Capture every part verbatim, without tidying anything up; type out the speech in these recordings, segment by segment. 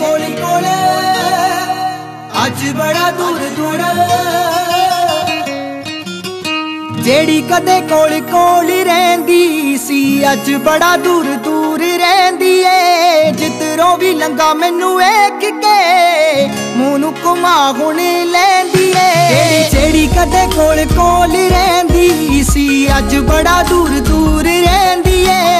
कोल कोल अज बड़ा दूर दूर, जेड़ी कदे कोल कोल रहिंदी सी अज बड़ा दूर दूर रहिंदी ए। जिधरों भी लंघा मैनू वेख के मूंह नूं घुमा हुण लैंदी ए। जेड़ी कदे कोल कोल रहिंदी सी अज बड़ा दूर दूर रहिंदी ए।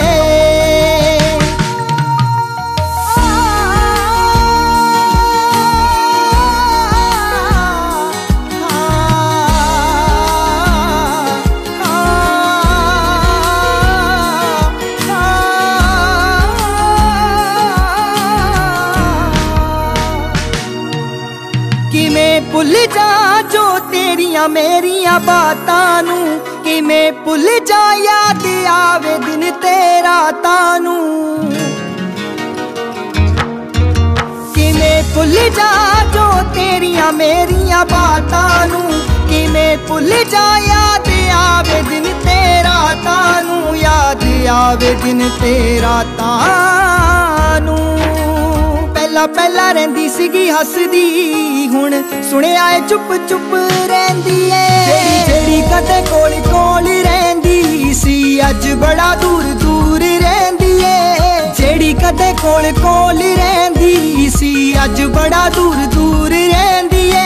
किमें भुल जा जो तेरियां मेरियां बातां नू, किमें भुल जा याद आवे दिन तेरा तानू। किमें भुल जा जो तेरियां मेरियां बातां नू, किमें भुल जा याद आवे दिन तेरा तानू, याद आवे दिन तेरा तानू। पहला पहला रहिंदी सीगी हसदी हुण सुनिया ऐ चुप चुप रहिंदी ए। जेड़ी कदे कोल कोल रहिंदी सी अज बड़ा दूर दूर रहिंदी ए। जेड़ी कदे कोल कोल रहिंदी सी अज बड़ा दूर दूर रहिंदी ए।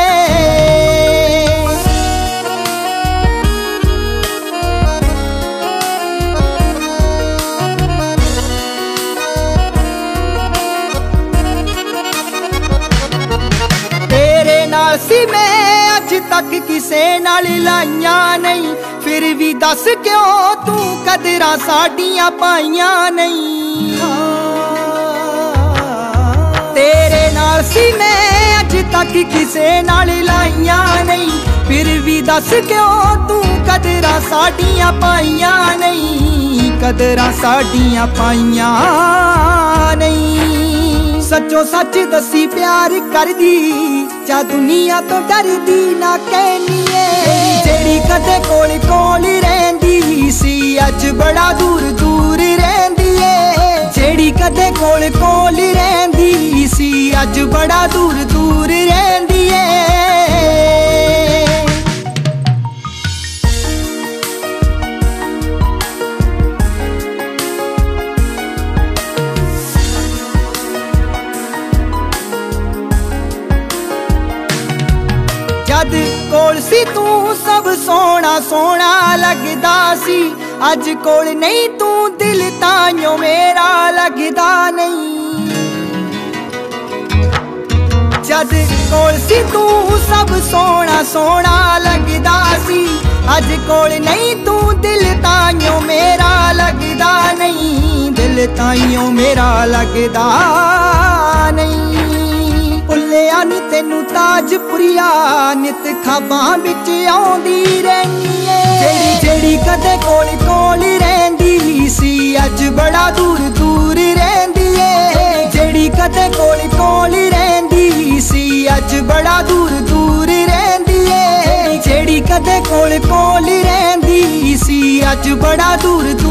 सी मैं अज तक किसे नाल लाइयां नहीं, फिर भी दस क्यों तू कदरां साडियां पाइयां नहीं। तेरे नाल सी मैं अज तक किसे नाल लाइयां नहीं, फिर भी दस क्यों तू कदरां साडियां पाइयां नहीं, कदरां साडियां पाइयां नहीं। सचो सच दसी प्यार कर दी जा दुनिया तो डर दी ना कहनी है। जेड़ी कदे कोल कोल रहिंदी सी अज बड़ा दूर दूर रहिंदी है। जेड़ी कदे कोल कोल रहिंदी सी अज बड़ा दूर दूर रहिंदी है। जद कोल सी तू सब सोना सोना लगदा सी, अज कोल नहीं तू दिल ताइयों मेरा लगदा नहीं। जद कोल सी तू सब सोना सोना लगदा सी, अज कोल नहीं तू दिल ताइयों मेरा लगदा नहीं, दिल ताइयों मेरा लगदा नहीं। भुलिया नी तेनू ताजपुरिया नित खाबां बिच आउंदी रहिंदी ए। जेड़ी जेड़ी कदे कोल कोल रहिंदी सी अज बड़ा दूर दूर रहिंदी ए। जेड़ी कदे कोल कोल रहिंदी सी अज बड़ा दूर दूर रहिंदी ए। जेड़ी कदे कोल कोल रहिंदी सी अज बड़ा दूर दूर